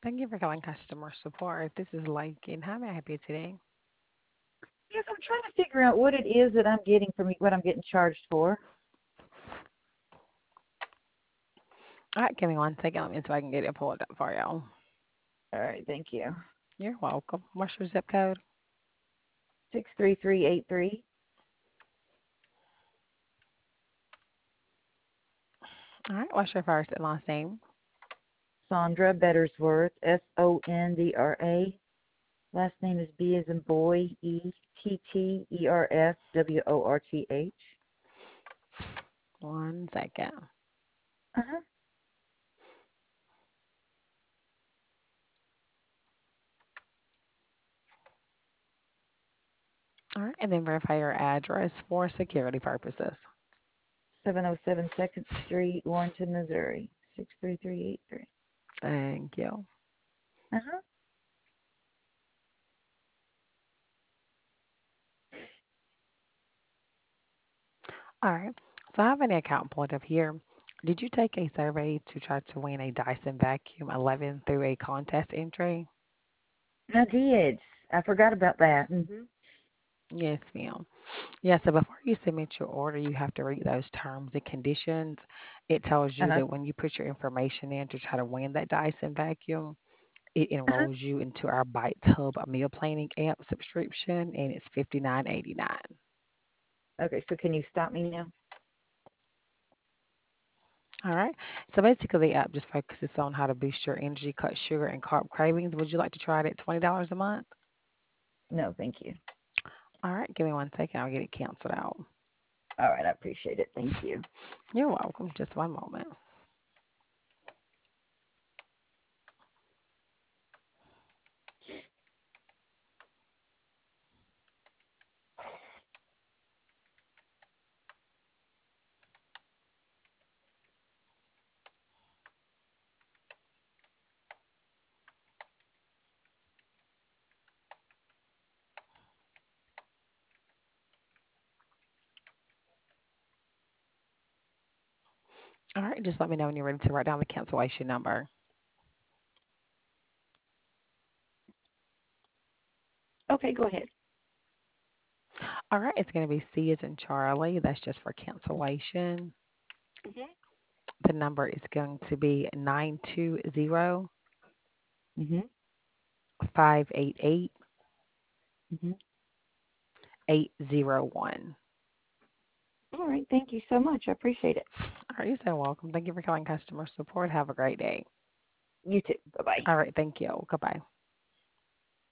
Thank you for calling customer support. This is Lincoln. How may I help you today? Yes, I'm trying to figure out what it is that I'm getting from what I'm getting charged for. All right, give me 1 second so I can get it pulled up for you. All right, thank you. You're welcome. What's your zip code? 63383. All right, what's your first and last name? Sondra Bettersworth, Sondra. Last name is B as in boy, Ettersworth. 1 second. Uh-huh. All right, and then verify your address for security purposes. 707 2nd Street, Warrenton, Missouri. 63383. Thank you. Uh-huh. All right, so I have an account pulled up here. Did you take a survey to try to win a Dyson Vacuum 11 through a contest entry? I did. I forgot about that. Mm-hmm. Yes, ma'am. Yeah, so before you submit your order, you have to read those terms and conditions. It tells you Uh-huh. that when you put your information in to try to win that Dyson vacuum, it Uh-huh. enrolls you into our Bites Hub meal planning app subscription, and it's 59.89. Okay, so can you stop me now? All right. So basically, the app just focuses on how to boost your energy, cut sugar and carb cravings. Would you like to try it at $20 a month? No, thank you. All right. Give me 1 second. I'll get it canceled out. All right, I appreciate it. Thank you. You're welcome. Just one moment. All right. Just let me know when you're ready to write down the cancellation number. Okay, go ahead. All right, it's going to be C as in Charlie. That's just for cancellation. Mhm. The number is going to be 920 Mhm. 588 Mhm. 801. All right, thank you so much. I appreciate it. All right, you're so welcome. Thank you for calling customer support. Have a great day. You too. Bye bye. All right, thank you. Goodbye.